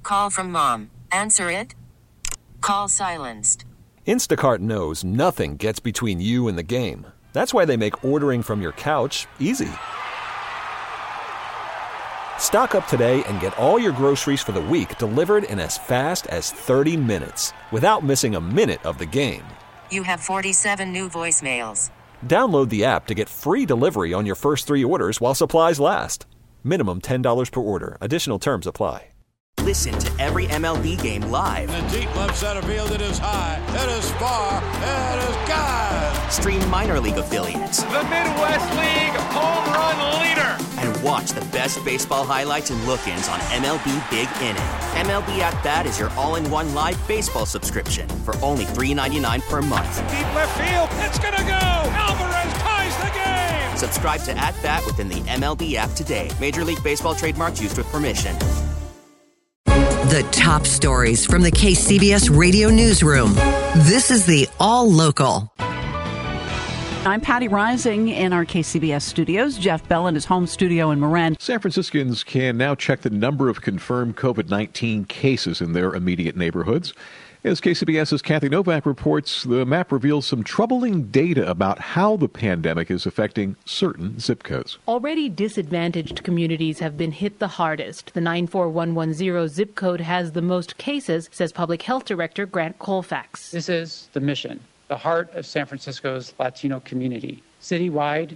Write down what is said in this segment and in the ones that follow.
call from mom. Answer it. Call silenced. Instacart knows nothing gets between you and the game. That's why they make ordering from your couch easy. Stock up today and get all your groceries for the week delivered in as fast as 30 minutes without missing a minute of the game. You have 47 new voicemails. Download the app to get free delivery on your first 3 orders while supplies last. Minimum $10 per order. Additional terms apply. Listen to every MLB game live. In the deep left center field, it is high, it is far, it is gone. Stream minor league affiliates. The Midwest League home run leader. And watch the best baseball highlights and look-ins on MLB Big Inning. MLB At Bat is your all-in-one live baseball subscription for only $3.99 per month. Deep left field, it's gonna go. Alvarez ties the game. Subscribe to At Bat within the MLB app today. Major League Baseball trademarks used with permission. The top stories from the KCBS Radio Newsroom. This is the All Local. I'm Patty Rising in our KCBS studios. Jeff Bell in his home studio in Marin. San Franciscans can now check the number of confirmed COVID-19 cases in their immediate neighborhoods. As KCBS's Kathy Novak reports, the map reveals some troubling data about how the pandemic is affecting certain zip codes. Already disadvantaged communities have been hit the hardest. The 94110 zip code has the most cases, says Public Health Director Grant Colfax. This is the mission, the heart of San Francisco's Latino community. Citywide,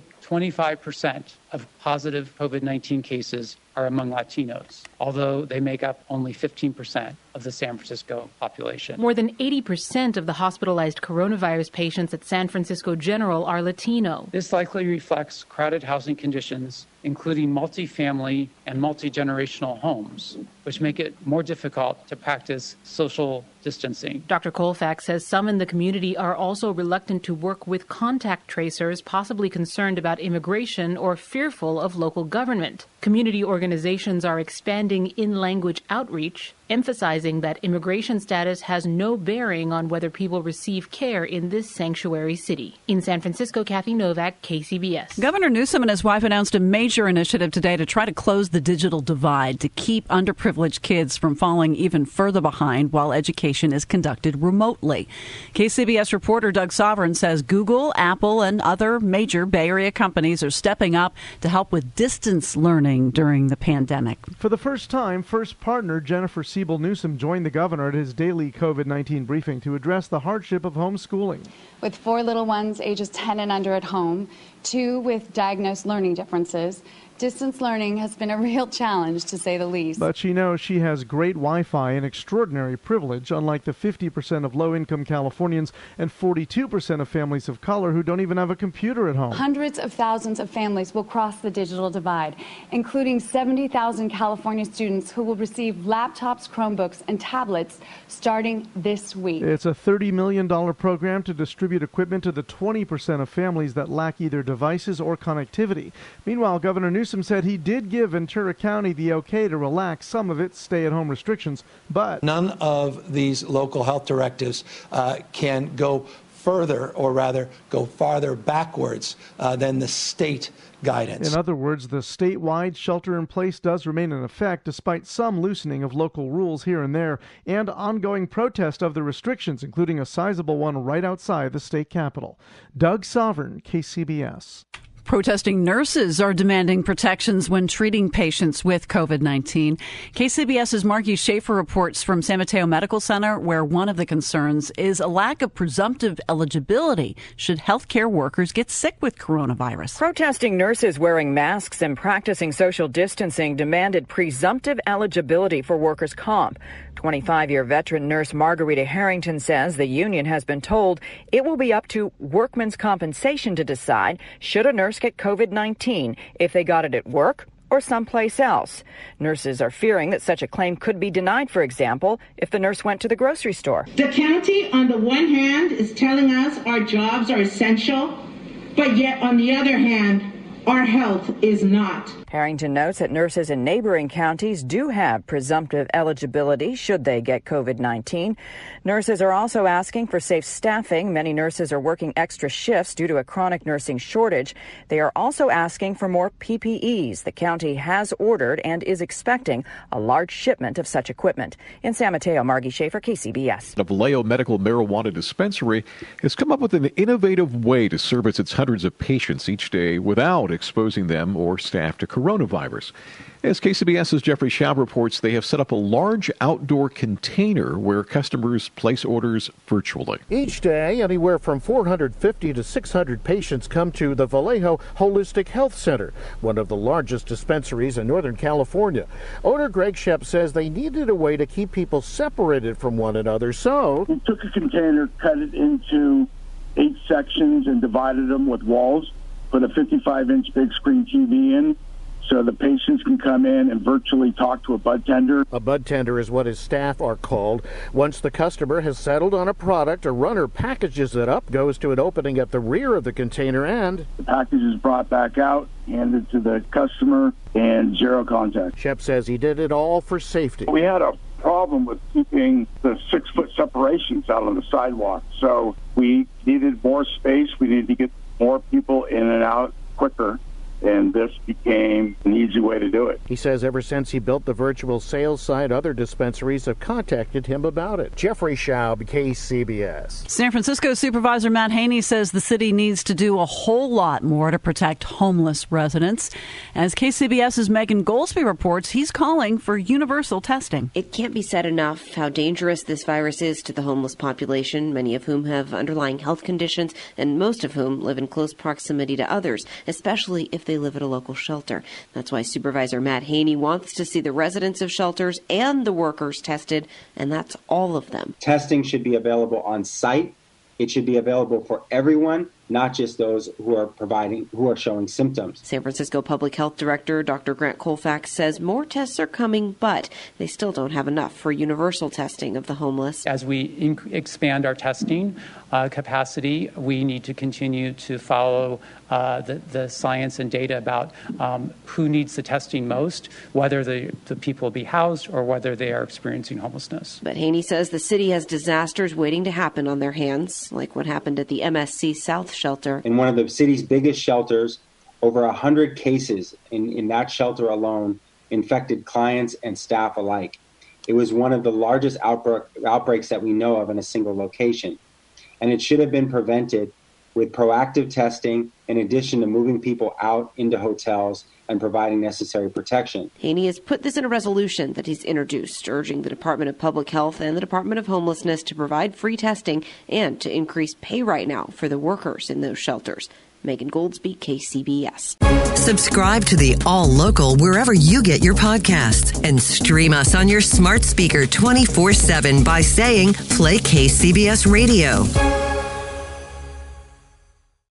25% of positive COVID-19 cases are among Latinos, although they make up only 15% of the San Francisco population. More than 80% of the hospitalized coronavirus patients at San Francisco General are Latino. This likely reflects crowded housing conditions, including multifamily and multi-generational homes, which make it more difficult to practice social distancing. Dr. Colfax says some in the community are also reluctant to work with contact tracers, possibly concerned about immigration or fearful of local government. Community organizations are expanding in-language outreach, emphasizing that immigration status has no bearing on whether people receive care in this sanctuary city. In San Francisco, Kathy Novak, KCBS. Governor Newsom and his wife announced a major initiative today to try to close the digital divide, to keep underprivileged kids from falling even further behind while education is conducted remotely. KCBS reporter Doug Sovereign says Google, Apple, and other major Bay Area companies are stepping up to help with distance learning during the pandemic. For the first time, first partner Jennifer Siebel Newsom joined the governor at his daily COVID-19 briefing to address the hardship of homeschooling. With 4 little ones ages 10 and under at home, 2 with diagnosed learning differences, distance learning has been a real challenge, to say the least. But she knows she has great Wi-Fi and extraordinary privilege, unlike the 50% of low-income Californians and 42% of families of color who don't even have a computer at home. Hundreds of thousands of families will cross the digital divide, including 70,000 California students who will receive laptops, Chromebooks, and tablets starting this week. It's a $30 million program to distribute equipment to the 20% of families that lack either devices or connectivity. Meanwhile, Governor Newsom said he did give Ventura County the okay to relax some of its stay-at-home restrictions, but none of these local health directives can go further, or rather go farther backwards than the state guidance. In other words, the statewide shelter-in-place does remain in effect despite some loosening of local rules here and there and ongoing protest of the restrictions, including a sizable one right outside the state capitol. Doug Sovereign, KCBS. Protesting nurses are demanding protections when treating patients with COVID-19. KCBS's Margie Schaefer reports from San Mateo Medical Center, where one of the concerns is a lack of presumptive eligibility should healthcare workers get sick with coronavirus. Protesting nurses wearing masks and practicing social distancing demanded presumptive eligibility for workers' comp. 25-year veteran nurse Margarita Harrington says the union has been told it will be up to workmen's compensation to decide should a nurse get COVID-19 if they got it at work or someplace else. Nurses are fearing that such a claim could be denied, for example, if the nurse went to the grocery store. The county, on the one hand, is telling us our jobs are essential, but yet, on the other hand, our health is not. Harrington notes that nurses in neighboring counties do have presumptive eligibility should they get COVID-19. Nurses are also asking for safe staffing. Many nurses are working extra shifts due to a chronic nursing shortage. They are also asking for more PPEs. The county has ordered and is expecting a large shipment of such equipment. In San Mateo, Margie Schaefer, KCBS. The Vallejo Medical Marijuana Dispensary has come up with an innovative way to service its hundreds of patients each day without exposing them or staff to coronavirus. As KCBS's Jeffrey Schaub reports, they have set up a large outdoor container where customers place orders virtually. Each day, anywhere from 450 to 600 patients come to the Vallejo Holistic Health Center, one of the largest dispensaries in Northern California. Owner Greg Shep says they needed a way to keep people separated from one another, so we took a container, cut it into 8 sections and divided them with walls, put a 55-inch big screen TV in, so the patients can come in and virtually talk to a bud tender. A bud tender is what his staff are called. Once the customer has settled on a product, a runner packages it up, goes to an opening at the rear of the container, and the package is brought back out, handed to the customer, and zero contact. Shep says he did it all for safety. We had a problem with keeping the 6-foot separations out on the sidewalk, so we needed more space. We needed to get more people in and out quicker, and this became an easy way to do it. He says ever since he built the virtual sales site, other dispensaries have contacted him about it. Jeffrey Schaub, KCBS. San Francisco Supervisor Matt Haney says the city needs to do a whole lot more to protect homeless residents. As KCBS's Megan Goldsby reports, he's calling for universal testing. It can't be said enough how dangerous this virus is to the homeless population, many of whom have underlying health conditions and most of whom live in close proximity to others, especially if they live at a local shelter. That's why Supervisor Matt Haney wants to see the residents of shelters and the workers tested, and that's all of them. Testing should be available on site. It should be available for everyone, not just those who are showing symptoms. San Francisco Public Health Director Dr. Grant Colfax says more tests are coming, but they still don't have enough for universal testing of the homeless. As we expand our testing capacity, we need to continue to follow the science and data about who needs the testing most, whether the people be housed or whether they are experiencing homelessness. But Haney says the city has disasters waiting to happen on their hands, like what happened at the MSC South shelter. In one of the city's biggest shelters, over 100 cases in that shelter alone infected clients and staff alike. It was one of the largest outbreaks that we know of in a single location. And it should have been prevented with proactive testing in addition to moving people out into hotels and providing necessary protection. Haney has put this in a resolution that he's introduced, urging the Department of Public Health and the Department of Homelessness to provide free testing and to increase pay right now for the workers in those shelters. Megan Goldsby, KCBS. Subscribe to the All Local wherever you get your podcasts and stream us on your smart speaker 24/7 by saying, play KCBS Radio.